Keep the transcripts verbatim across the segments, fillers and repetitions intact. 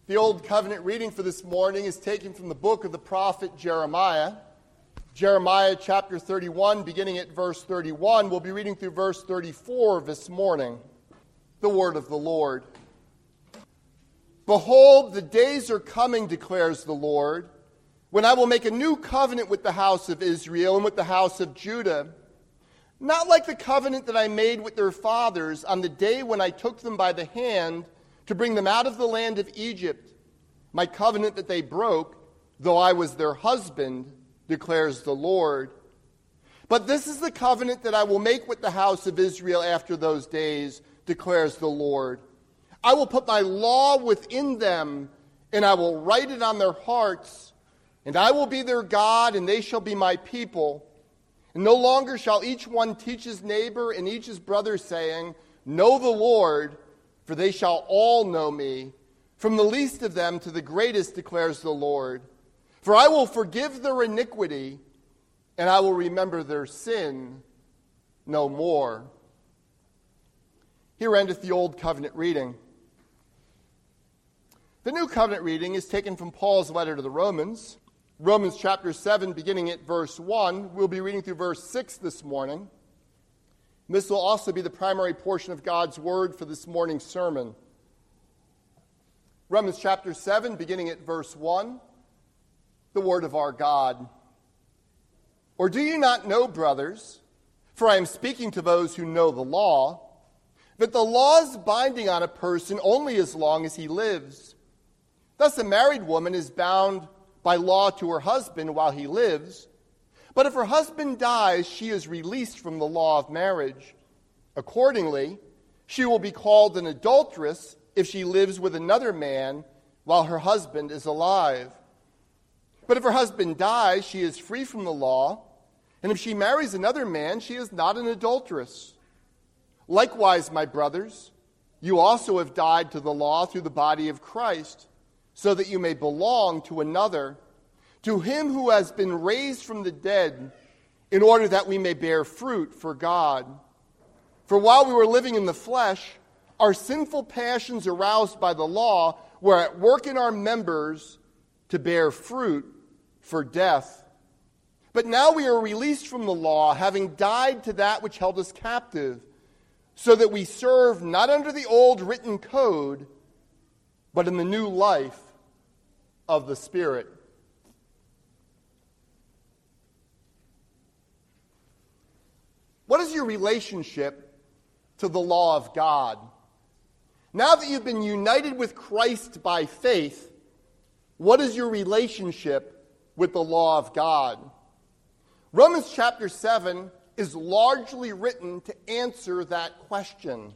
The Old Covenant reading for this morning is taken from the book of the prophet Jeremiah. Jeremiah chapter thirty-one, beginning at verse thirty-one. We'll be reading through verse thirty-four this morning. The word of the Lord. Behold, the days are coming, declares the Lord, when I will make a new covenant with the house of Israel and with the house of Judah. Not like the covenant that I made with their fathers on the day when I took them by the hand to bring them out of the land of Egypt, my covenant that they broke, though I was their husband, declares the Lord. But this is the covenant that I will make with the house of Israel after those days, declares the Lord. I will put my law within them, and I will write it on their hearts, and I will be their God, and they shall be my people. And no longer shall each one teach his neighbor and each his brother, saying, Know the Lord, for they shall all know me, from the least of them to the greatest, declares the Lord. For I will forgive their iniquity, and I will remember their sin no more. Here endeth the Old Covenant reading. The New Covenant reading is taken from Paul's letter to the Romans. Romans chapter seven, beginning at verse one. We'll be reading through verse six this morning. This will also be the primary portion of God's word for this morning's sermon. Romans chapter seven, beginning at verse one, the word of our God. Or do you not know, brothers, for I am speaking to those who know the law, that the law is binding on a person only as long as he lives? Thus a married woman is bound by law to her husband while he lives. But if her husband dies, she is released from the law of marriage. Accordingly, she will be called an adulteress if she lives with another man while her husband is alive. But if her husband dies, she is free from the law, and if she marries another man, she is not an adulteress. Likewise, my brothers, you also have died to the law through the body of Christ, so that you may belong to another, to him who has been raised from the dead, in order that we may bear fruit for God. For while we were living in the flesh, our sinful passions aroused by the law were at work in our members to bear fruit for death. But now we are released from the law, having died to that which held us captive, so that we serve not under the old written code, but in the new life of the Spirit. What is your relationship to the law of God? Now that you've been united with Christ by faith, what is your relationship with the law of God? Romans chapter seven is largely written to answer that question.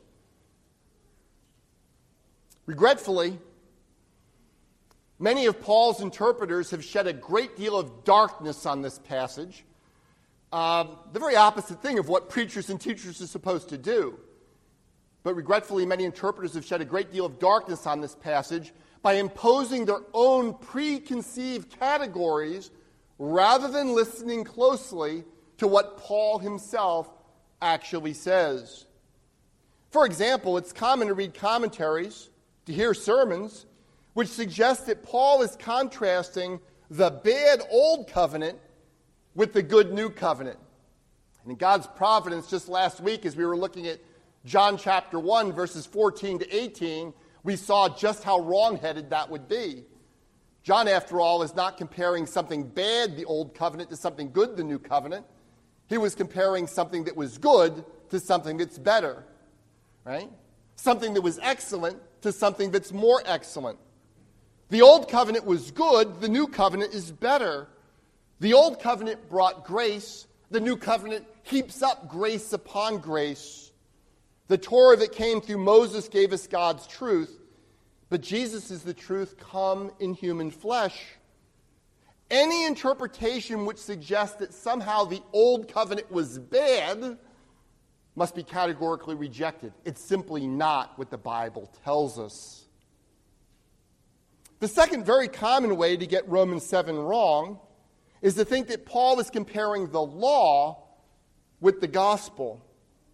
Regretfully, many of Paul's interpreters have shed a great deal of darkness on this passage. Um, the very opposite thing of what preachers and teachers are supposed to do. But regretfully, many interpreters have shed a great deal of darkness on this passage by imposing their own preconceived categories rather than listening closely to what Paul himself actually says. For example, it's common to read commentaries, to hear sermons, which suggest that Paul is contrasting the bad old covenant with the good new covenant. And in God's providence, just last week as we were looking at John chapter one, verses fourteen to eighteen, we saw just how wrong-headed that would be. John, after all, is not comparing something bad, the old covenant, to something good, the new covenant. He was comparing something that was good to something that's better, right? Something that was excellent to something that's more excellent. The old covenant was good, the new covenant is better. The old covenant brought grace, the new covenant heaps up grace upon grace. The Torah that came through Moses gave us God's truth, but Jesus is the truth come in human flesh. Any interpretation which suggests that somehow the old covenant was bad must be categorically rejected. It's simply not what the Bible tells us. The second very common way to get Romans seven wrong is to think that Paul is comparing the law with the gospel.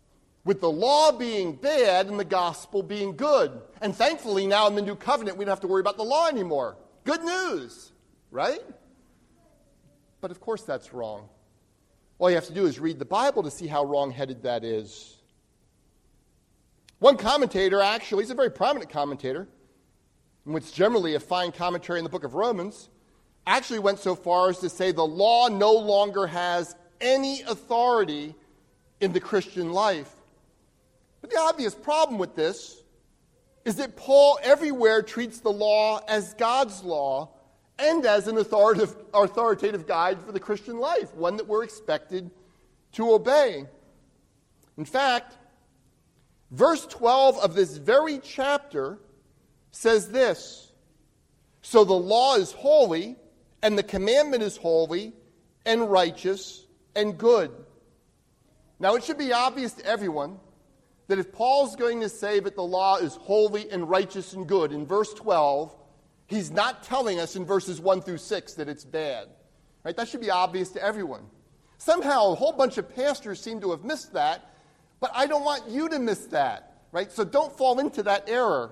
with the law being bad and the gospel being good. And thankfully, now in the new covenant, we don't have to worry about the law anymore. Good news, right? But of course that's wrong. All you have to do is read the Bible to see how wrong-headed that is. One commentator, actually, he's a very prominent commentator, and what's generally a fine commentary in the book of Romans, actually went so far as to say the law no longer has any authority in the Christian life. But the obvious problem with this is that Paul everywhere treats the law as God's law and as an authoritative, authoritative guide for the Christian life, one that we're expected to obey. In fact, verse twelve of this very chapter says this: "So the law is holy, and the commandment is holy, and righteous, and good." Now, it should be obvious to everyone that if Paul's going to say that the law is holy and righteous and good in verse twelve, he's not telling us in verses one through six that it's bad. Right? That should be obvious to everyone. Somehow, a whole bunch of pastors seem to have missed that, but I don't want you to miss that. Right? So don't fall into that error.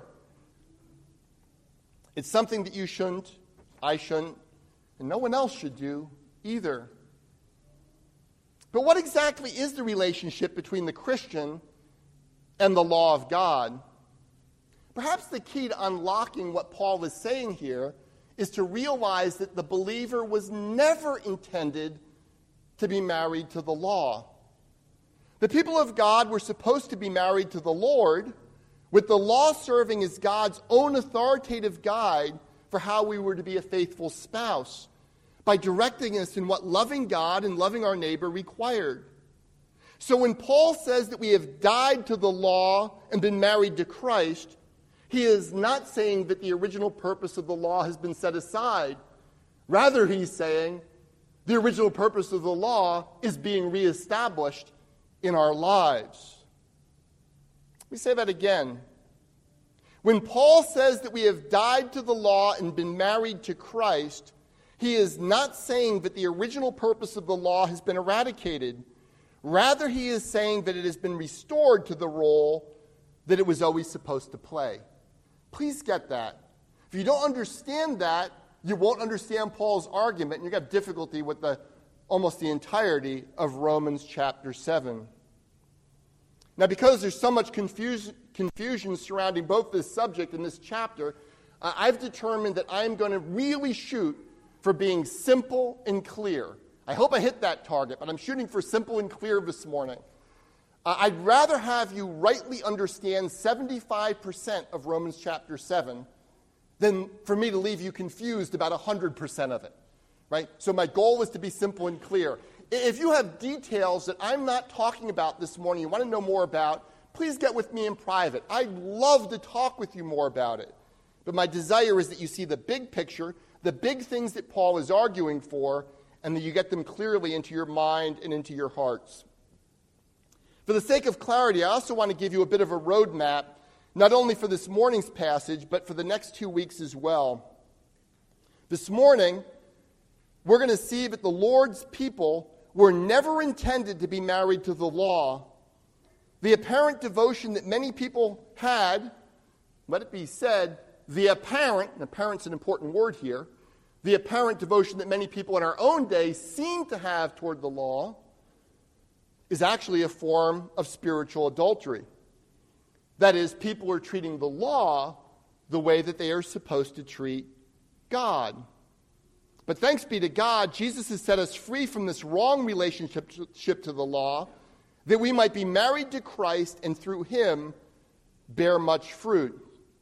It's something that you shouldn't, I shouldn't, and no one else should do either. But what exactly is the relationship between the Christian and the law of God? Perhaps the key to unlocking what Paul is saying here is to realize that the believer was never intended to be married to the law. The people of God were supposed to be married to the Lord, with the law serving as God's own authoritative guide for how we were to be a faithful spouse, by directing us in what loving God and loving our neighbor required. So when Paul says that we have died to the law and been married to Christ, he is not saying that the original purpose of the law has been set aside. Rather, he's saying the original purpose of the law is being reestablished in our lives. Let me say that again. When Paul says that we have died to the law and been married to Christ, he is not saying that the original purpose of the law has been eradicated. Rather, he is saying that it has been restored to the role that it was always supposed to play. Please get that. If you don't understand that, you won't understand Paul's argument, and you have difficulty with the almost the entirety of Romans chapter seven. Now, because there's so much confuse, confusion surrounding both this subject and this chapter, uh, I've determined that I'm going to really shoot for being simple and clear. I hope I hit that target, but I'm shooting for simple and clear this morning. Uh, I'd rather have you rightly understand seventy-five percent of Romans chapter seven than for me to leave you confused about one hundred percent of it. Right? So my goal was to be simple and clear. If you have details that I'm not talking about this morning, you want to know more about, please get with me in private. I'd love to talk with you more about it. But my desire is that you see the big picture, the big things that Paul is arguing for, and that you get them clearly into your mind and into your hearts. For the sake of clarity, I also want to give you a bit of a roadmap, not only for this morning's passage, but for the next two weeks as well. This morning, we're going to see that the Lord's people were never intended to be married to the law. The apparent devotion that many people had, let it be said, the apparent, and apparent's an important word here, the apparent devotion that many people in our own day seem to have toward the law is actually a form of spiritual adultery. That is, people are treating the law the way that they are supposed to treat God. But thanks be to God, Jesus has set us free from this wrong relationship to the law, that we might be married to Christ and through him bear much fruit.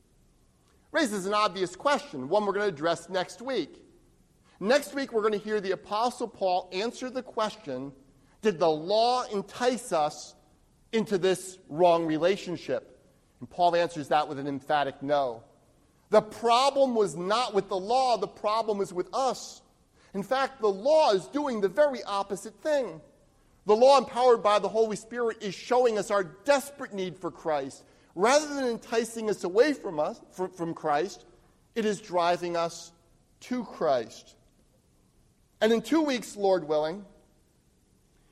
Raises an obvious question, one we're going to address next week. Next week, we're going to hear the Apostle Paul answer the question, did the law entice us into this wrong relationship? And Paul answers that with an emphatic no. The problem was not with the law, the problem is with us. In fact, the law is doing the very opposite thing. The law, empowered by the Holy Spirit, is showing us our desperate need for Christ. Rather than enticing us away from us from, from Christ, it is driving us to Christ. And in two weeks, Lord willing,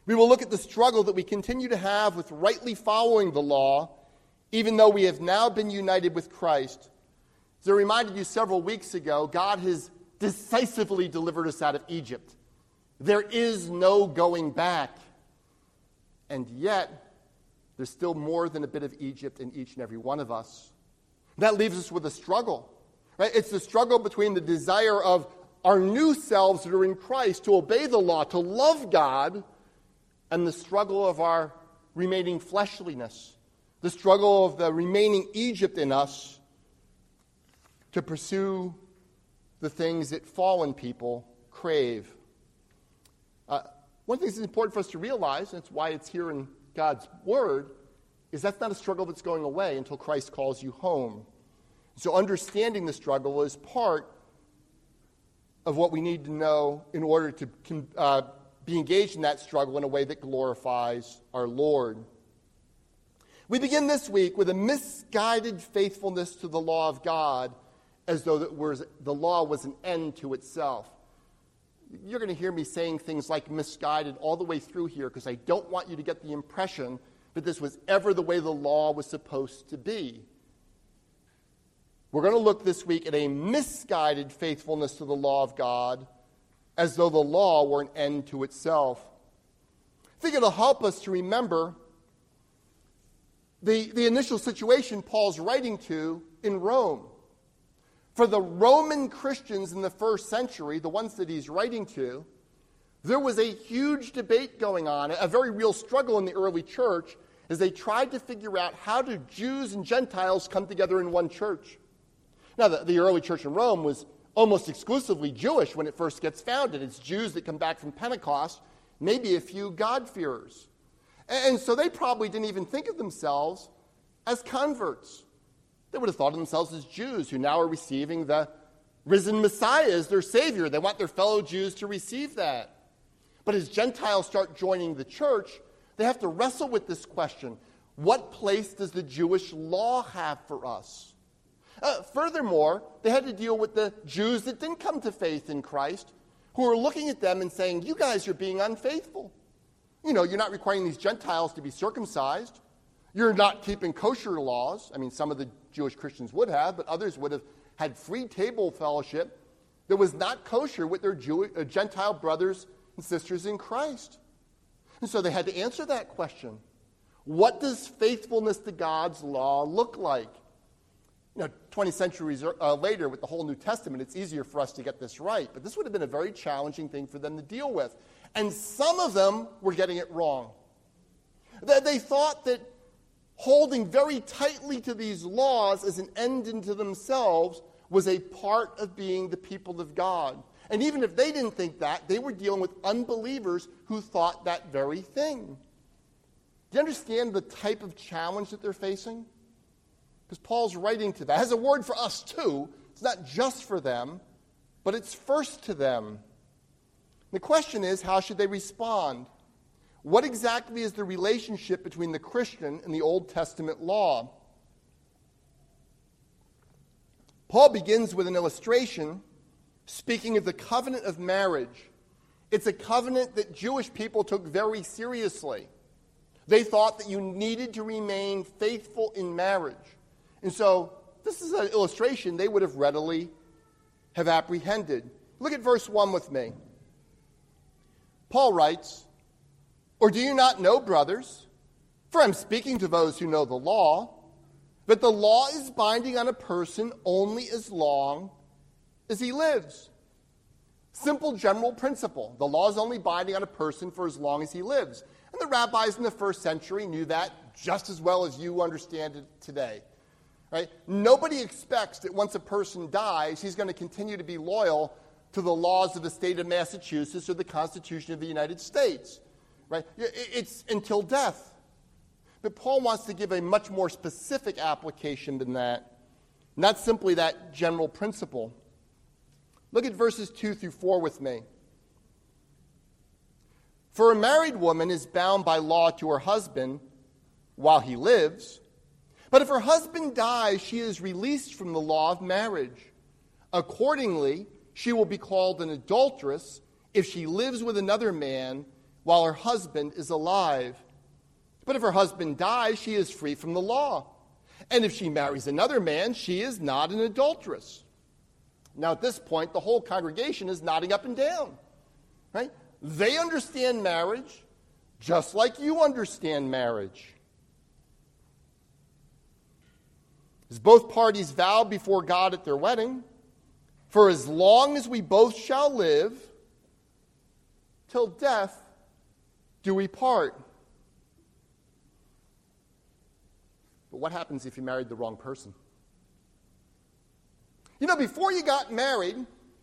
We will look at the struggle that we continue to have with rightly following the law, even though we have now been united with Christ. As I reminded you several weeks ago, God has decisively delivered us out of Egypt. There is no going back. And yet, there's still more than a bit of Egypt in each and every one of us. That leaves us with a struggle. Right? It's the struggle between the desire of our new selves that are in Christ to obey the law, to love God, and the struggle of our remaining fleshliness, the struggle of the remaining Egypt in us to pursue the things that fallen people crave. Uh, one thing that's important for us to realize, and it's why it's here in God's Word, is that's not a struggle that's going away until Christ calls you home. So understanding the struggle is part of what we need to know in order to uh, be engaged in that struggle in a way that glorifies our Lord. We begin this week with a misguided faithfulness to the law of God, as though that was, the law was an end to itself. You're going to hear me saying things like misguided all the way through here because I don't want you to get the impression that this was ever the way the law was supposed to be. We're going to look this week at a misguided faithfulness to the law of God, as though the law were an end to itself. I think it'll help us to remember the, the initial situation Paul's writing to in Rome. For the Roman Christians in the first century, the ones that he's writing to, there was a huge debate going on, a very real struggle in the early church as they tried to figure out how do Jews and Gentiles come together in one church. Now, the, the early church in Rome was almost exclusively Jewish when it first gets founded. It's Jews that come back from Pentecost, maybe a few God-fearers. And, and so they probably didn't even think of themselves as converts. They would have thought of themselves as Jews who now are receiving the risen Messiah as their Savior. They want their fellow Jews to receive that. But as Gentiles start joining the church, they have to wrestle with this question. What place does the Jewish law have for us? Uh, furthermore, they had to deal with the Jews that didn't come to faith in Christ, who were looking at them and saying, you guys are being unfaithful. You know, you're not requiring these Gentiles to be circumcised. You're not keeping kosher laws. I mean, some of the Jewish Christians would have, but others would have had free table fellowship that was not kosher with their Jew, uh, Gentile brothers and sisters in Christ. And so they had to answer that question. What does faithfulness to God's law look like? You know, twenty centuries uh, later with the whole New Testament, it's easier for us to get this right. But this would have been a very challenging thing for them to deal with. And some of them were getting it wrong. They, they thought that holding very tightly to these laws as an end into themselves was a part of being the people of God. And even if they didn't think that, they were dealing with unbelievers who thought that very thing. Do you understand the type of challenge that they're facing? Because Paul's writing to that. It has a word for us too. It's not just for them, but it's first to them. The question is, how should they respond? What exactly is the relationship between the Christian and the Old Testament law? Paul begins with an illustration speaking of the covenant of marriage. It's a covenant that Jewish people took very seriously. They thought that you needed to remain faithful in marriage. And so this is an illustration they would have readily have apprehended. Look at verse one with me. Paul writes, or do you not know, brothers, for I'm speaking to those who know the law, that the law is binding on a person only as long as he lives. Simple general principle. The law is only binding on a person for as long as he lives. And the rabbis in the first century knew that just as well as you understand it today. Right? Nobody expects that once a person dies, he's going to continue to be loyal to the laws of the state of Massachusetts or the Constitution of the United States. Right? It's until death. But Paul wants to give a much more specific application than that, not simply that general principle. Look at verses two through four with me. For a married woman is bound by law to her husband while he lives, but if her husband dies, she is released from the law of marriage. Accordingly, she will be called an adulteress if she lives with another man while her husband is alive. But if her husband dies, she is free from the law. And if she marries another man, she is not an adulteress. Now, at this point, the whole congregation is nodding up and down. Right? They understand marriage just like you understand marriage. As both parties vow before God at their wedding, for as long as we both shall live, till death do we part. But what happens if you married the wrong person? You know, before you got married,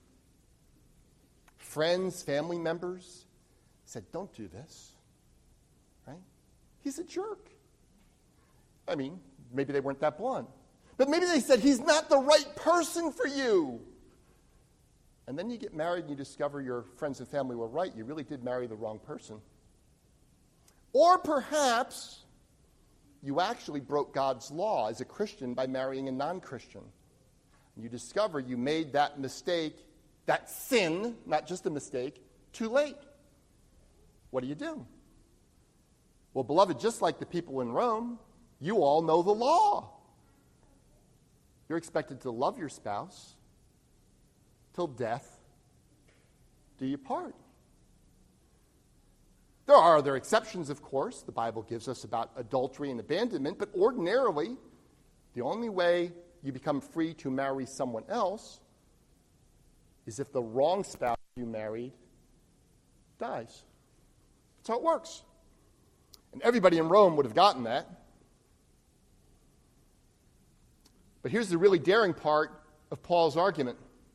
friends, family members said, don't do this. Right? He's a jerk. I mean, maybe they weren't that blunt. But maybe they said, he's not the right person for you. And then you get married and you discover your friends and family were right. You really did marry the wrong person. Or perhaps you actually broke God's law as a Christian by marrying a non-Christian. And you discover you made that mistake, that sin, not just a mistake, too late. What do you do? Well, beloved, just like the people in Rome, you all know the law. You're expected to love your spouse till death do you part. There are other exceptions, of course, the Bible gives us about adultery and abandonment, but ordinarily, the only way you become free to marry someone else is if the wrong spouse you married dies. That's how it works. And everybody in Rome would have gotten that. But here's the really daring part of Paul's argument.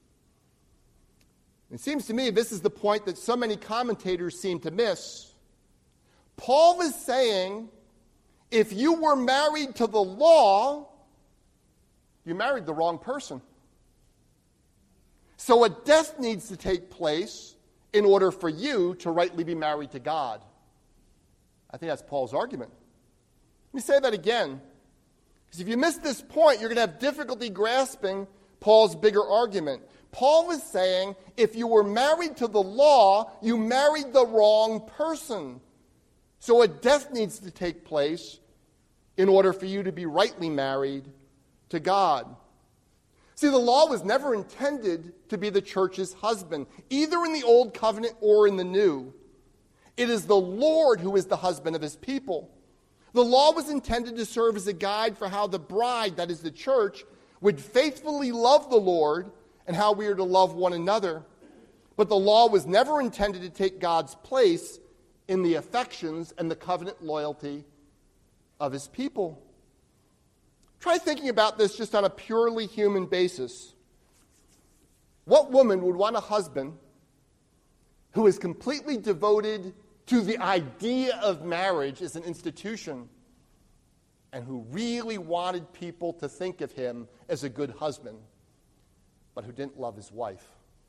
It seems to me this is the point that so many commentators seem to miss. Paul is saying, if you were married to the law, you married the wrong person. So a death needs to take place in order for you to rightly be married to God. I think that's Paul's argument. Let me say that again. Because if you miss this point, you're going to have difficulty grasping Paul's bigger argument. Paul was saying, if you were married to the law, you married the wrong person. So a death needs to take place in order for you to be rightly married to God. See, the law was never intended to be the church's husband, either in the Old Covenant or in the New. It is the Lord who is the husband of his people. The law was intended to serve as a guide for how the bride, that is the church, would faithfully love the Lord and how we are to love one another. But the law was never intended to take God's place in the affections and the covenant loyalty of his people. Try thinking about this just on a purely human basis. What woman would want a husband who is completely devoted to the idea of marriage as an institution and who really wanted people to think of him as a good husband, but who didn't love his wife?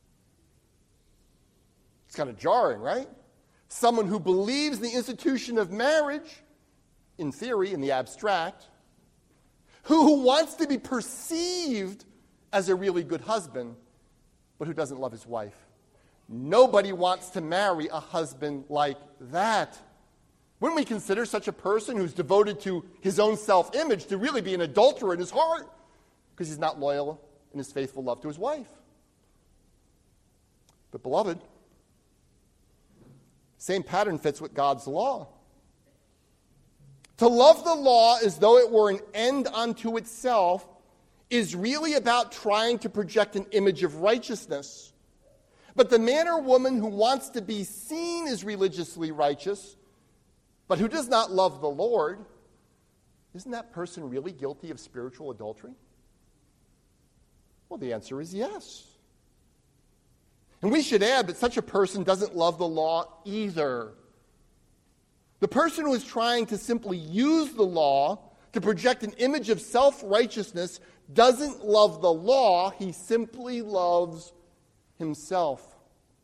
It's kind of jarring, right? Someone who believes the institution of marriage, in theory, in the abstract, who wants to be perceived as a really good husband, but who doesn't love his wife. Nobody wants to marry a husband like that. Wouldn't we consider such a person who's devoted to his own self-image to really be an adulterer in his heart because he's not loyal in his faithful love to his wife? But beloved, same pattern fits with God's law. To love the law as though it were an end unto itself is really about trying to project an image of righteousness. But the man or woman who wants to be seen as religiously righteous, but who does not love the Lord, isn't that person really guilty of spiritual adultery? Well, the answer is yes. And we should add that such a person doesn't love the law either. The person who is trying to simply use the law to project an image of self-righteousness doesn't love the law, he simply loves himself.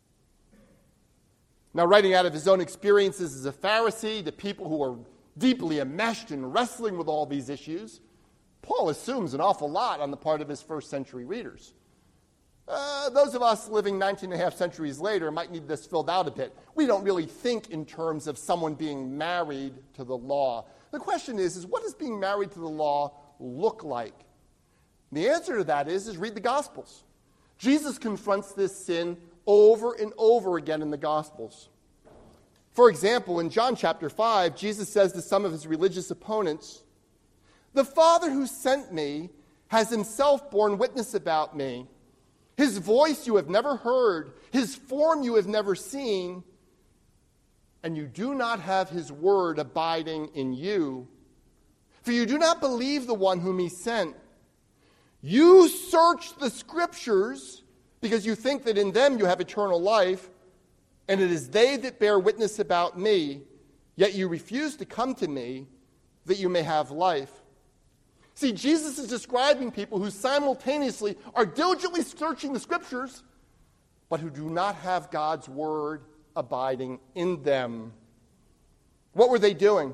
Now, writing out of his own experiences as a Pharisee to people who are deeply enmeshed and wrestling with all these issues, Paul assumes an awful lot on the part of his first century readers. Uh, those of us living nineteen and a half centuries later might need this filled out a bit. We don't really think in terms of someone being married to the law. The question is, is what does being married to the law look like? The answer to that is, is read the Gospels. Jesus confronts this sin over and over again in the Gospels. For example, in John chapter five, Jesus says to some of his religious opponents, "The Father who sent me has himself borne witness about me. His voice you have never heard, his form you have never seen, and you do not have his word abiding in you. For you do not believe the one whom he sent. You search the Scriptures because you think that in them you have eternal life, and it is they that bear witness about me, yet you refuse to come to me that you may have life." See, Jesus is describing people who simultaneously are diligently searching the Scriptures, but who do not have God's word abiding in them. What were they doing?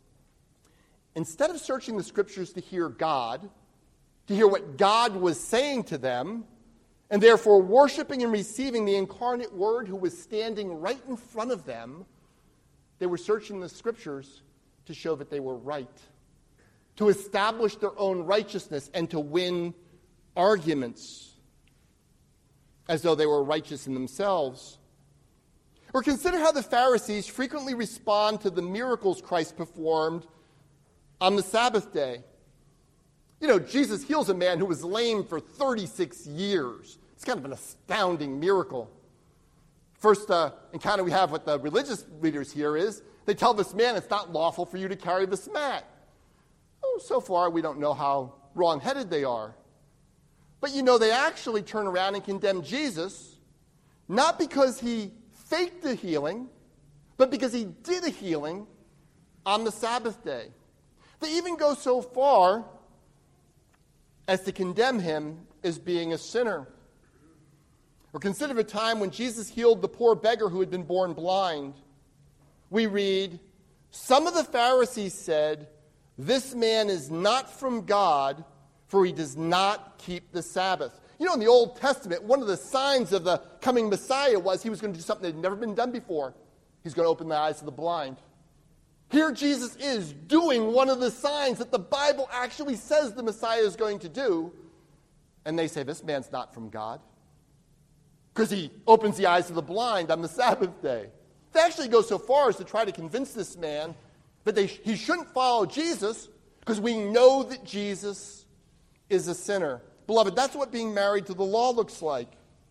Instead of searching the Scriptures to hear God, to hear what God was saying to them, and therefore worshiping and receiving the incarnate Word who was standing right in front of them, they were searching the Scriptures to show that they were right, to establish their own righteousness and to win arguments as though they were righteous in themselves. Or consider how the Pharisees frequently respond to the miracles Christ performed on the Sabbath day. You know, Jesus heals a man who was lame for thirty-six years. It's kind of an astounding miracle. First uh, encounter we have with the religious leaders here is they tell this man it's not lawful for you to carry this mat. Oh, so far we don't know how wrong-headed they are. But you know, they actually turn around and condemn Jesus, not because he faked the healing, but because he did a healing on the Sabbath day. They even go so far as to condemn him as being a sinner. Or consider a time when Jesus healed the poor beggar who had been born blind. We read, "Some of the Pharisees said, 'This man is not from God, for he does not keep the Sabbath.'" You know, in the Old Testament, one of the signs of the coming Messiah was he was going to do something that had never been done before. He's going to open the eyes of the blind. Here Jesus is doing one of the signs that the Bible actually says the Messiah is going to do. And they say, this man's not from God, because he opens the eyes of the blind on the Sabbath day. They actually go so far as to try to convince this man that they, he shouldn't follow Jesus, because we know that Jesus is a sinner. Beloved, that's what being married to the law looks like.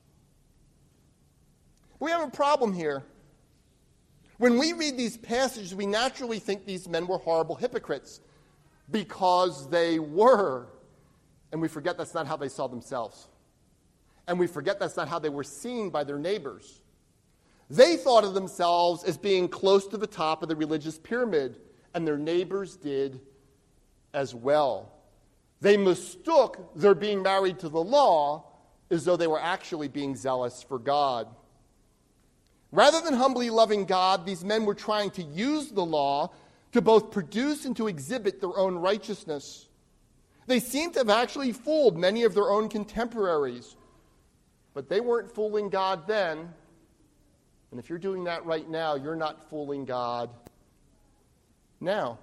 We have a problem here. When we read these passages, we naturally think these men were horrible hypocrites, because they were. And we forget that's not how they saw themselves. And we forget that's not how they were seen by their neighbors. They thought of themselves as being close to the top of the religious pyramid, and their neighbors did as well. They mistook their being married to the law as though they were actually being zealous for God. Rather than humbly loving God, these men were trying to use the law to both produce and to exhibit their own righteousness. They seem to have actually fooled many of their own contemporaries. But they weren't fooling God then. And if you're doing that right now, you're not fooling God now.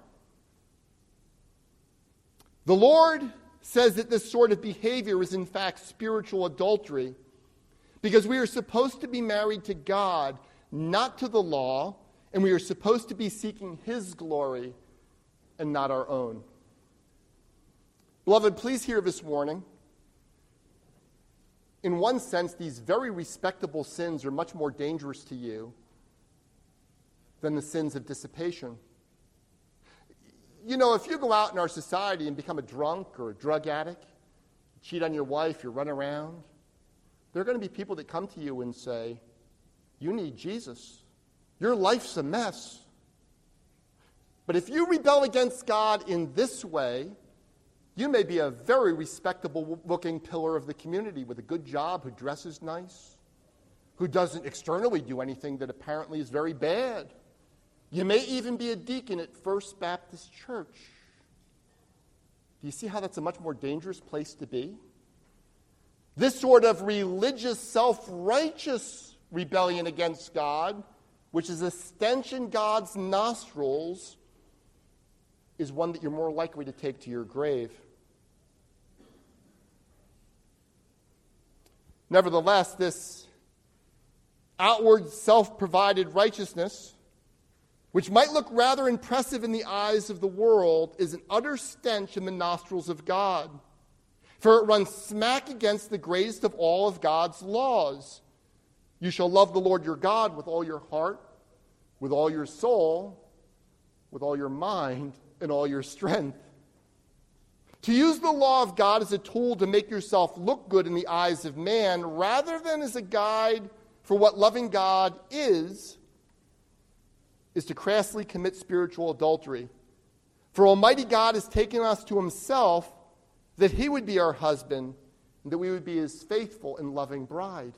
The Lord says that this sort of behavior is in fact spiritual adultery, because we are supposed to be married to God, not to the law, and we are supposed to be seeking His glory and not our own. Beloved, please hear this warning. In one sense, these very respectable sins are much more dangerous to you than the sins of dissipation. You know, if you go out in our society and become a drunk or a drug addict, cheat on your wife, you run around, there are going to be people that come to you and say, you need Jesus. Your life's a mess. But if you rebel against God in this way, you may be a very respectable-looking pillar of the community with a good job, who dresses nice, who doesn't externally do anything that apparently is very bad. You may even be a deacon at First Baptist Church. Do you see how that's a much more dangerous place to be? This sort of religious, self-righteous rebellion against God, which is a stench in God's nostrils, is one that you're more likely to take to your grave. Nevertheless, this outward self-provided righteousness, which might look rather impressive in the eyes of the world, is an utter stench in the nostrils of God. For it runs smack against the greatest of all of God's laws. You shall love the Lord your God with all your heart, with all your soul, with all your mind, and all your strength. To use the law of God as a tool to make yourself look good in the eyes of man, rather than as a guide for what loving God is, is to crassly commit spiritual adultery. For Almighty God has taken us to himself that he would be our husband, and that we would be his faithful and loving bride.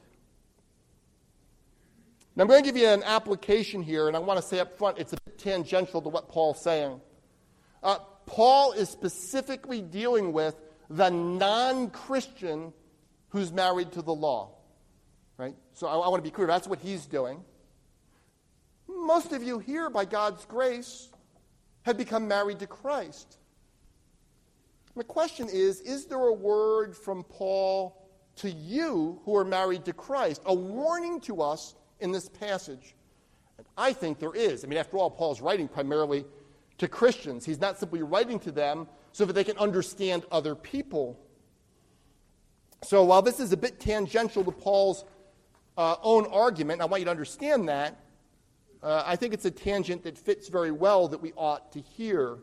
Now I'm going to give you an application here, and I want to say up front, it's a bit tangential to what Paul's saying. Uh, Paul is specifically dealing with the non-Christian who's married to the law. Right? So I, I want to be clear, that's what he's doing. Most of you here, by God's grace, have become married to Christ. The question is, is there a word from Paul to you who are married to Christ? A warning to us in this passage? And I think there is. I mean, after all, Paul's writing primarily to Christians. He's not simply writing to them so that they can understand other people. So while this is a bit tangential to Paul's uh, own argument, I want you to understand that, uh, I think it's a tangent that fits very well that we ought to hear.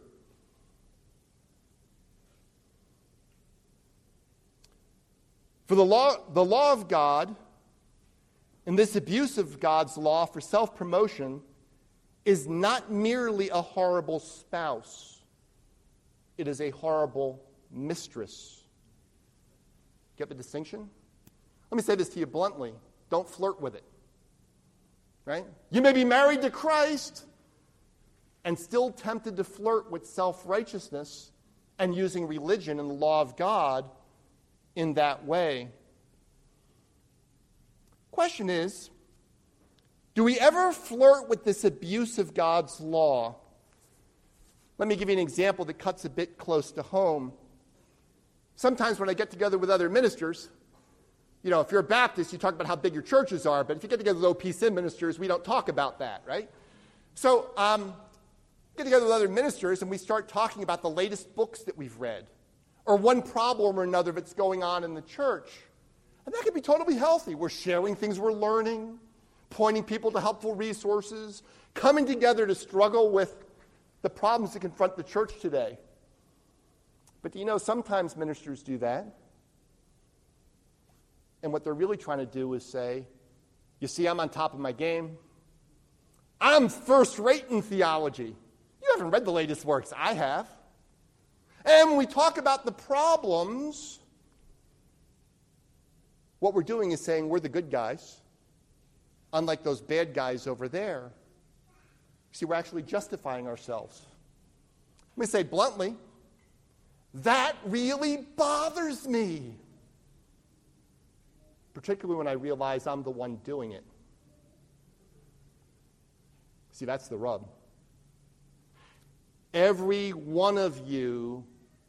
For the law, the law of God, and this abuse of God's law for self-promotion, is not merely a horrible spouse. It is a horrible mistress. Get the distinction? Let me say this to you bluntly. Don't flirt with it. Right? You may be married to Christ and still tempted to flirt with self-righteousness and using religion and the law of God in that way. Question is, do we ever flirt with this abuse of God's law? Let me give you an example that cuts a bit close to home. Sometimes when I get together with other ministers, you know, if you're a Baptist, you talk about how big your churches are, but if you get together with O P Sim ministers, we don't talk about that, right? So, um, get together with other ministers and we start talking about the latest books that we've read, or one problem or another that's going on in the church. And that can be totally healthy. We're sharing things we're learning, pointing people to helpful resources, coming together to struggle with the problems that confront the church today. But do you know, sometimes ministers do that. And what they're really trying to do is say, you see, I'm on top of my game. I'm first-rate in theology. You haven't read the latest works. I have. And when we talk about the problems, what we're doing is saying we're the good guys, unlike those bad guys over there. See, we're actually justifying ourselves. Let me say bluntly, that really bothers me, particularly when I realize I'm the one doing it. See, that's the rub. Every one of you,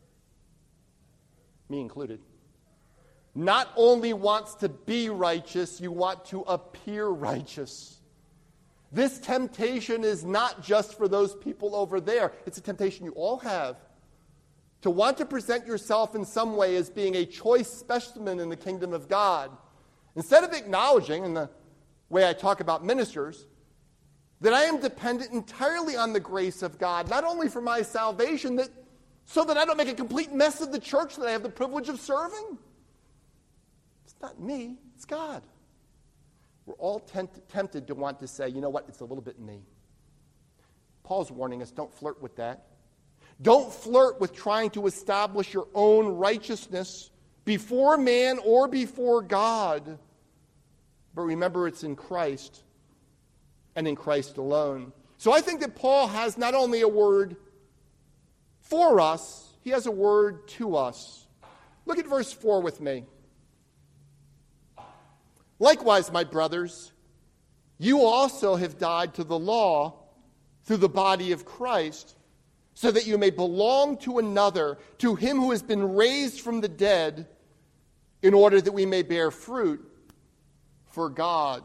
me included, not only wants to be righteous, you want to appear righteous. This temptation is not just for those people over there. It's a temptation you all have. To want to present yourself in some way as being a choice specimen in the kingdom of God. Instead of acknowledging, in the way I talk about ministers, that I am dependent entirely on the grace of God, not only for my salvation, that, so that I don't make a complete mess of the church that I have the privilege of serving. It's not me, it's God. We're all tempt, tempted to want to say, you know what, it's a little bit me. Paul's warning us, don't flirt with that. Don't flirt with trying to establish your own righteousness before man or before God. But remember, it's in Christ and in Christ alone. So I think that Paul has not only a word for us, he has a word to us. Look at verse four with me. Likewise, my brothers, you also have died to the law through the body of Christ, so that you may belong to another, to him who has been raised from the dead, in order that we may bear fruit for God.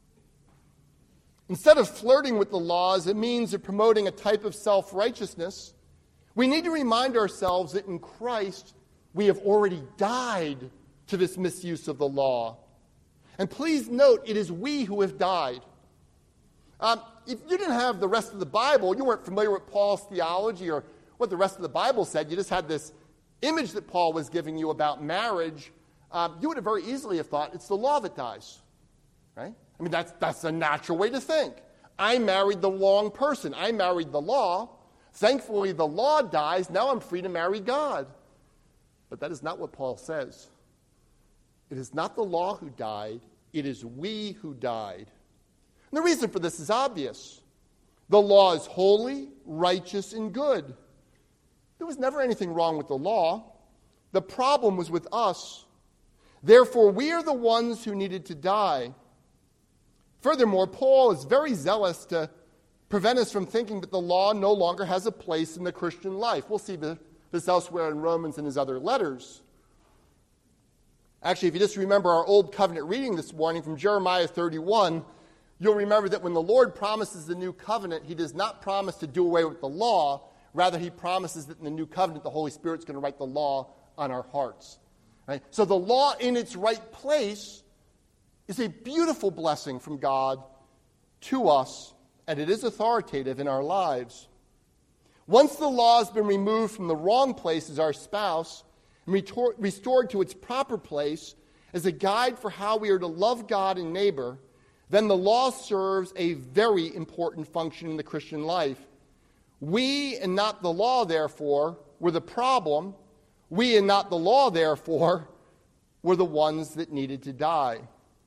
Instead of flirting with the law as a means of promoting a type of self-righteousness, we need to remind ourselves that in Christ we have already died to this misuse of the law. And please note, it is we who have died. Um, if you didn't have the rest of the Bible, you weren't familiar with Paul's theology or what the rest of the Bible said, you just had this image that Paul was giving you about marriage, um, you would have very easily have thought it's the law that dies. Right? I mean, that's, that's a natural way to think. I married the wrong person. I married the law. Thankfully, the law dies. Now I'm free to marry God. But that is not what Paul says. It is not the law who died. It is we who died. And the reason for this is obvious. The law is holy, righteous, and good. There was never anything wrong with the law. The problem was with us. Therefore, we are the ones who needed to die. Furthermore, Paul is very zealous to prevent us from thinking that the law no longer has a place in the Christian life. We'll see this elsewhere in Romans and his other letters. Actually, if you just remember our Old Covenant reading this morning from Jeremiah thirty-one, you'll remember that when the Lord promises the new covenant, he does not promise to do away with the law. Rather, he promises that in the new covenant, the Holy Spirit's going to write the law on our hearts. Right? So the law in its right place is a beautiful blessing from God to us, and it is authoritative in our lives. Once the law has been removed from the wrong place as our spouse and retor- restored to its proper place as a guide for how we are to love God and neighbor, then the law serves a very important function in the Christian life. We and not the law, therefore, were the problem. We and not the law, therefore, were the ones that needed to die.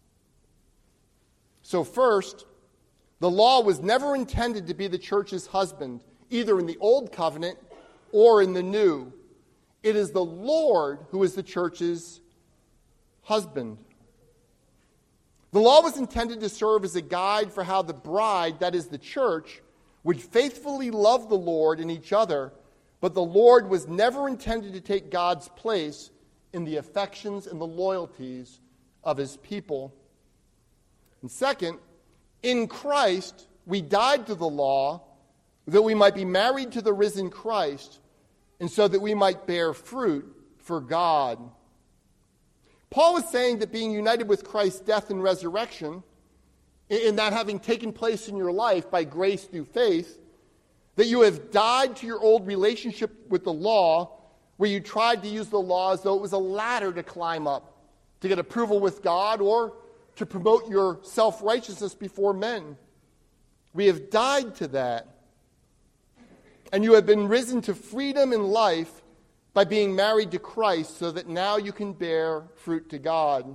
So first, the law was never intended to be the church's husband, either in the old covenant or in the new. It is the Lord who is the church's husband. The law was intended to serve as a guide for how the bride, that is the church, would faithfully love the Lord and each other, but the Lord was never intended to take God's place in the affections and the loyalties of his people. And second, in Christ, we died to the law that we might be married to the risen Christ, and so that we might bear fruit for God. Paul is saying that being united with Christ's death and resurrection, in that having taken place in your life by grace through faith, that you have died to your old relationship with the law, where you tried to use the law as though it was a ladder to climb up, to get approval with God, or to promote your self-righteousness before men. We have died to that. And you have been risen to freedom and life by being married to Christ, so that now you can bear fruit to God.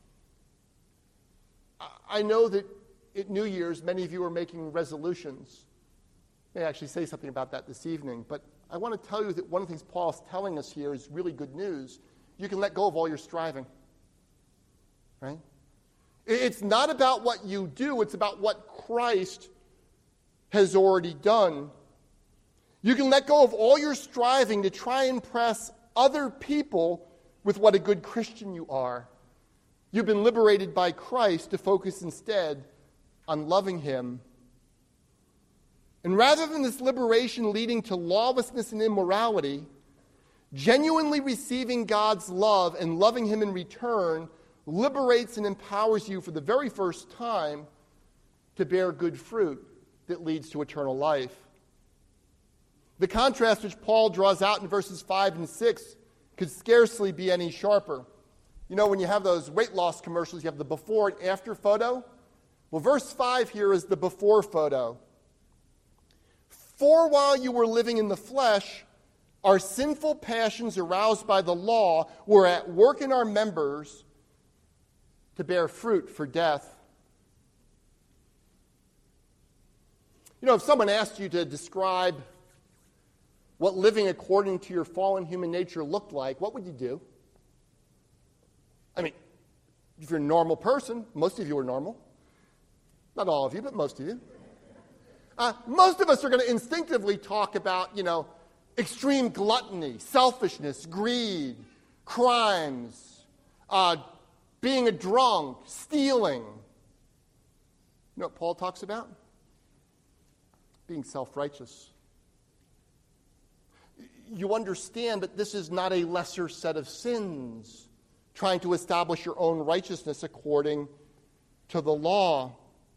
I know that at New Year's, many of you are making resolutions. I may actually say something about that this evening, but I want to tell you that one of the things Paul's telling us here is really good news. You can let go of all your striving. Right? It's not about what you do, it's about what Christ has already done. You can let go of all your striving to try and impress other people with what a good Christian you are. You've been liberated by Christ to focus instead on loving him. And rather than this liberation leading to lawlessness and immorality, genuinely receiving God's love and loving him in return liberates and empowers you for the very first time to bear good fruit that leads to eternal life. The contrast which Paul draws out in verses five and six could scarcely be any sharper. You know, when you have those weight loss commercials, you have the before and after photo. Well, verse five here is the before photo. For while you were living in the flesh, our sinful passions aroused by the law were at work in our members to bear fruit for death. You know, if someone asked you to describe what living according to your fallen human nature looked like, what would you do? I mean, if you're a normal person, most of you are normal. Not all of you, but most of you. Uh, most of us are going to instinctively talk about, you know, extreme gluttony, selfishness, greed, crimes, uh, being a drunk, stealing. You know what Paul talks about? Being self-righteous. You understand that this is not a lesser set of sins, trying to establish your own righteousness according to the law.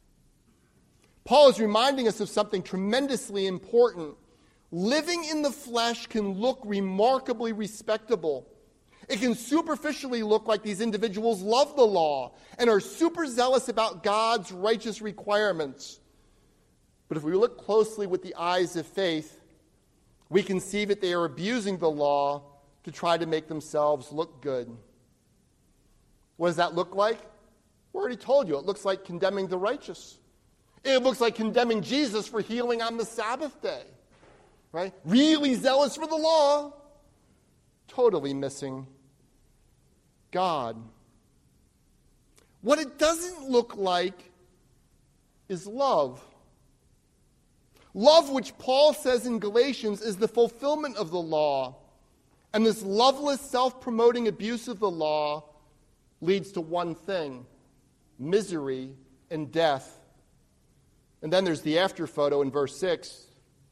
Paul is reminding us of something tremendously important. Living in the flesh can look remarkably respectable. It can superficially look like these individuals love the law and are super zealous about God's righteous requirements. But if we look closely with the eyes of faith, we can see that they are abusing the law to try to make themselves look good. What does that look like? We already told you. It looks like condemning the righteous. It looks like condemning Jesus for healing on the Sabbath day. Right? Really zealous for the law, totally missing God. What it doesn't look like is love. Love, which Paul says in Galatians, is the fulfillment of the law. And this loveless, self-promoting abuse of the law leads to one thing: misery and death. And then there's the after photo in verse six.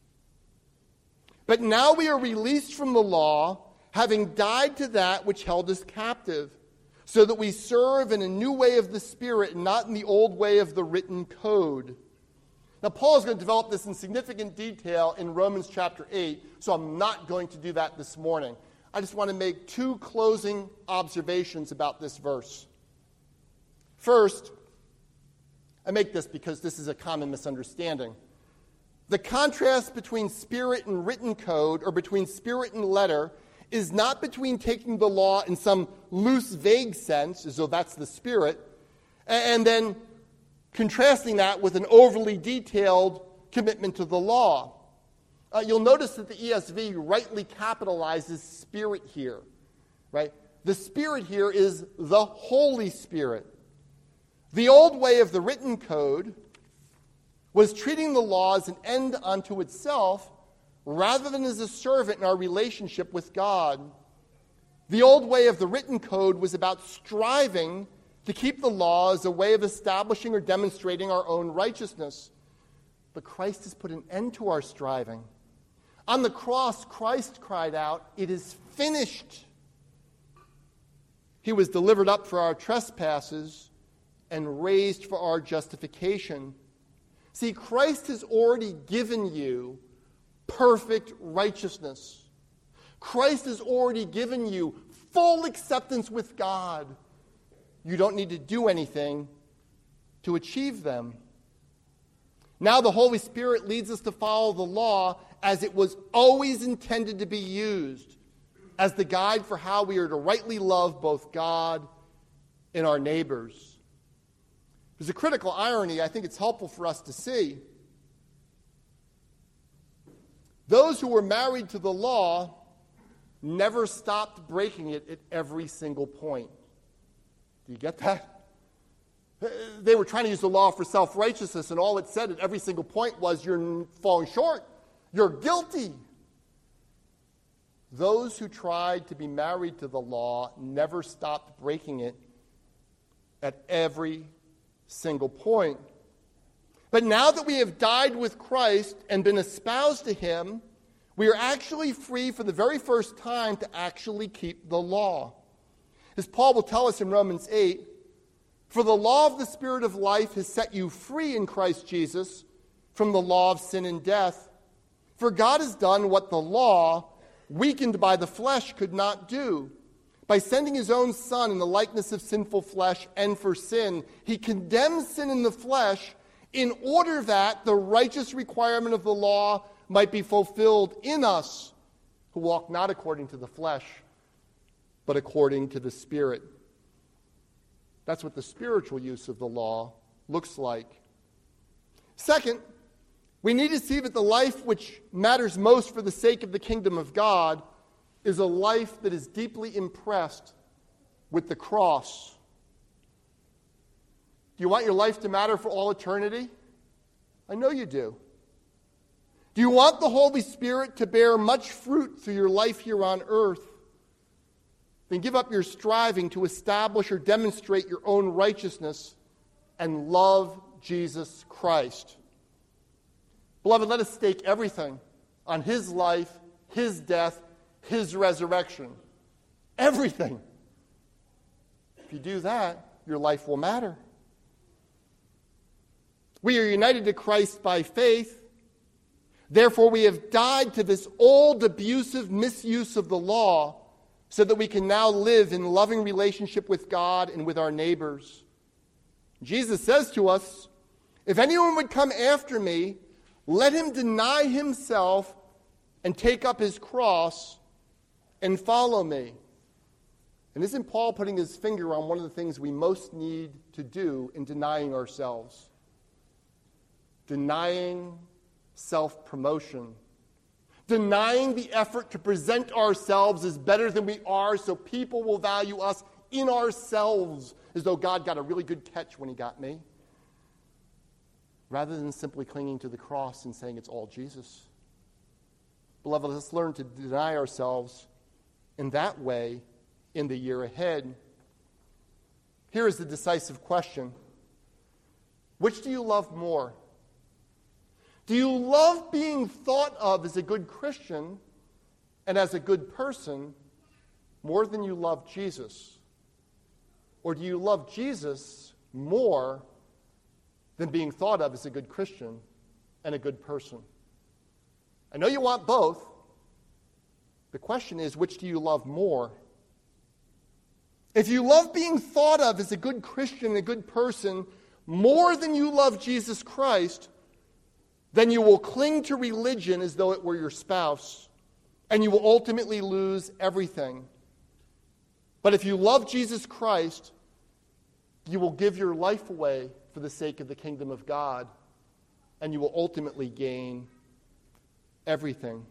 But now we are released from the law, having died to that which held us captive, so that we serve in a new way of the Spirit and not in the old way of the written code. Now, Paul is going to develop this in significant detail in Romans chapter eight, so I'm not going to do that this morning. I just want to make two closing observations about this verse. First, I make this because this is a common misunderstanding. The contrast between spirit and written code, or between spirit and letter, is not between taking the law in some loose, vague sense, as though that's the spirit, and then contrasting that with an overly detailed commitment to the law. Uh, you'll notice that the E S V rightly capitalizes spirit here, right? The Spirit here is the Holy Spirit. The old way of the written code was treating the law as an end unto itself rather than as a servant in our relationship with God. The old way of the written code was about striving to keep the law as a way of establishing or demonstrating our own righteousness. But Christ has put an end to our striving. On the cross, Christ cried out, "It is finished." He was delivered up for our trespasses and raised for our justification. See, Christ has already given you perfect righteousness. Christ has already given you full acceptance with God. You don't need to do anything to achieve them. Now the Holy Spirit leads us to follow the law as it was always intended to be used, as the guide for how we are to rightly love both God and our neighbors. There's a critical irony I think it's helpful for us to see. Those who were married to the law never stopped breaking it at every single point. Do you get that? They were trying to use the law for self-righteousness, and all it said at every single point was, "You're falling short. You're guilty." Those who tried to be married to the law never stopped breaking it at every single point. But now that we have died with Christ and been espoused to him, we are actually free for the very first time to actually keep the law. As Paul will tell us in Romans eight, "For the law of the Spirit of life has set you free in Christ Jesus from the law of sin and death. For God has done what the law, weakened by the flesh, could not do. By sending his own Son in the likeness of sinful flesh and for sin, he condemns sin in the flesh in order that the righteous requirement of the law might be fulfilled in us who walk not according to the flesh, but according to the Spirit." That's what the spiritual use of the law looks like. Second, we need to see that the life which matters most for the sake of the kingdom of God is a life that is deeply impressed with the cross. you want your life to matter for all eternity? I know you do. Do you want the Holy Spirit to bear much fruit through your life here on earth? Then give up your striving to establish or demonstrate your own righteousness and love Jesus Christ. Beloved, let us stake everything on his life, his death, his resurrection. Everything. If you do that, your life will matter. We are united to Christ by faith. Therefore, we have died to this old abusive misuse of the law so that we can now live in loving relationship with God and with our neighbors. Jesus says to us, if anyone would come after me, let him deny himself and take up his cross and follow me. And isn't Paul putting his finger on one of the things we most need to do in denying ourselves? Denying self-promotion. Denying the effort to present ourselves as better than we are so people will value us in ourselves as though God got a really good catch when he got me. Rather than simply clinging to the cross and saying it's all Jesus. Beloved, let's learn to deny ourselves in that way in the year ahead. Here is the decisive question. Which do you love more? Do you love being thought of as a good Christian and as a good person more than you love Jesus? Or do you love Jesus more than being thought of as a good Christian and a good person? I know you want both. The question is, which do you love more? If you love being thought of as a good Christian and a good person more than you love Jesus Christ, then you will cling to religion as though it were your spouse, and you will ultimately lose everything. But if you love Jesus Christ, you will give your life away for the sake of the kingdom of God, and you will ultimately gain everything.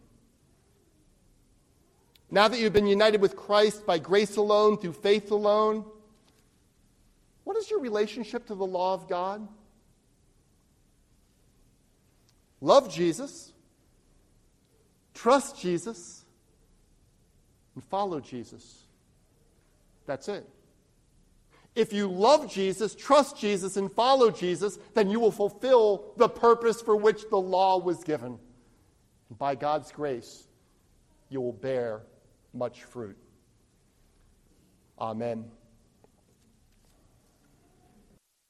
Now that you've been united with Christ by grace alone, through faith alone, what is your relationship to the law of God? Love Jesus, trust Jesus, and follow Jesus. That's it. If you love Jesus, trust Jesus, and follow Jesus, then you will fulfill the purpose for which the law was given. And by God's grace, you will bear much fruit. Amen.